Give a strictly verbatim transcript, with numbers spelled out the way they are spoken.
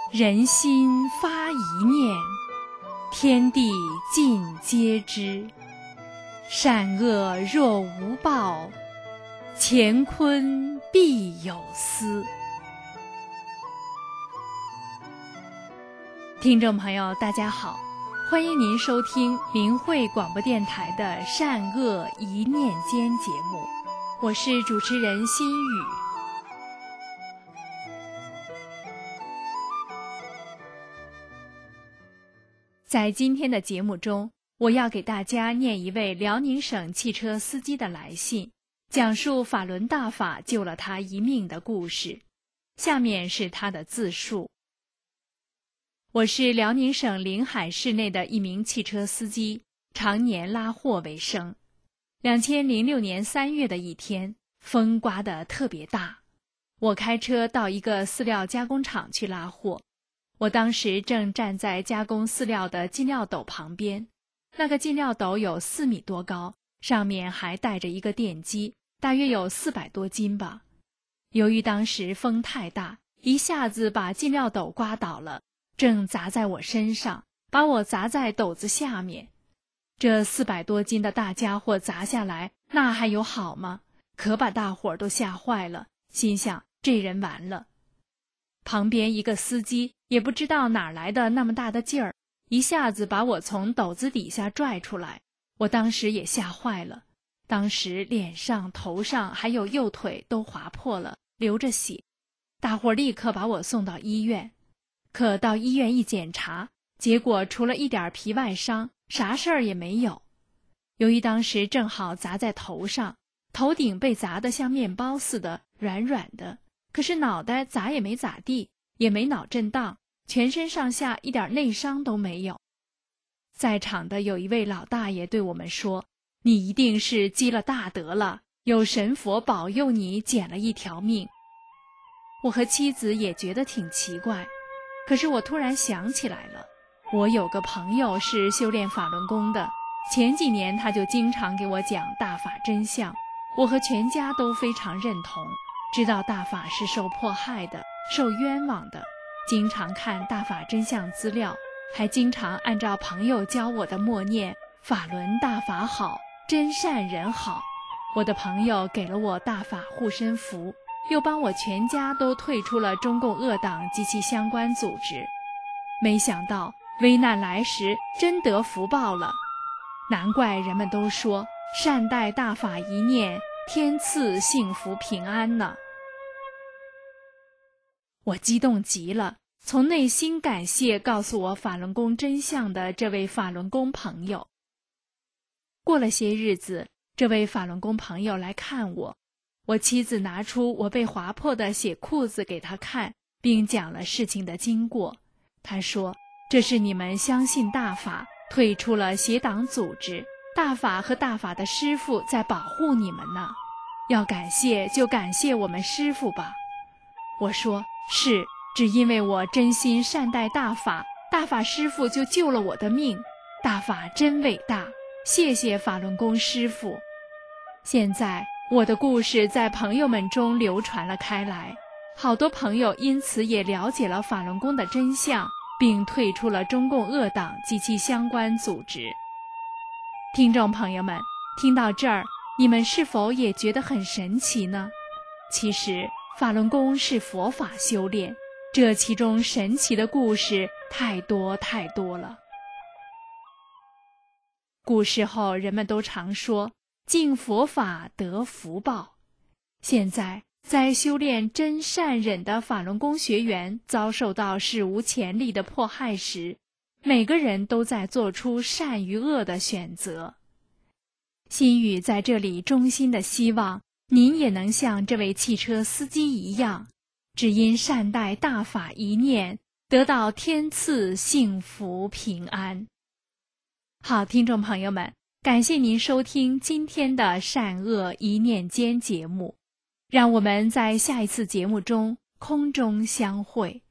人心发一念，天地尽皆知。善恶若无报，乾坤必有私。听众朋友大家好，欢迎您收听明慧广播电台的善恶一念间节目，我是主持人心雨。在今天的节目中，我要给大家念一位辽宁省汽车司机的来信，讲述法轮大法救了他一命的故事。下面是他的自述。我是辽宁省临海市内的一名汽车司机，常年拉货为生。两千零六年三月的一天，风刮得特别大，我开车到一个饲料加工厂去拉货。我当时正站在加工饲料的进料斗旁边，那个进料斗有四米多高，上面还带着一个电机，大约有四百多斤吧。由于当时风太大，一下子把进料斗刮倒了，正砸在我身上，把我砸在斗子下面。这四百多斤的大家伙砸下来，那还有好吗？可把大伙儿都吓坏了，心想这人完了。旁边一个司机也不知道哪来的那么大的劲儿，一下子把我从斗子底下拽出来。我当时也吓坏了，当时脸上、头上还有右腿都划破了，流着血。大伙立刻把我送到医院。可到医院一检查，结果除了一点皮外伤，啥事儿也没有。由于当时正好砸在头上，头顶被砸得像面包似的软软的，可是脑袋砸也没咋地，也没脑震荡，全身上下一点内伤都没有。在场的有一位老大爷对我们说，你一定是积了大德了，有神佛保佑你捡了一条命。我和妻子也觉得挺奇怪，可是我突然想起来了，我有个朋友是修炼法轮功的，前几年他就经常给我讲大法真相，我和全家都非常认同，知道大法是受迫害的，受冤枉的，经常看大法真相资料，还经常按照朋友教我的默念法轮大法好，真善人好。我的朋友给了我大法护身符，又帮我全家都退出了中共恶党及其相关组织。没想到危难来时真得福报了，难怪人们都说善待大法一念，天赐幸福平安呢。我激动极了，从内心感谢告诉我法轮功真相的这位法轮功朋友。过了些日子，这位法轮功朋友来看我，我妻子拿出我被划破的血裤子给他看，并讲了事情的经过。他说，这是你们相信大法，退出了邪党组织，大法和大法的师父在保护你们呢，要感谢就感谢我们师父吧。我说，是，只因为我真心善待大法，大法师父就救了我的命，大法真伟大，谢谢法轮功师父。现在我的故事在朋友们中流传了开来，好多朋友因此也了解了法轮功的真相，并退出了中共恶党及其相关组织。听众朋友们，听到这儿，你们是否也觉得很神奇呢？其实法轮功是佛法修炼，这其中神奇的故事太多太多了。古时候人们都常说敬佛法得福报，现在在修炼真善忍的法轮功学员遭受到史无前例的迫害时，每个人都在做出善与恶的选择。心语在这里衷心的希望您也能像这位汽车司机一样，只因善待大法一念，得到天赐幸福平安。好，听众朋友们，感谢您收听今天的善恶一念间节目，让我们在下一次节目中空中相会。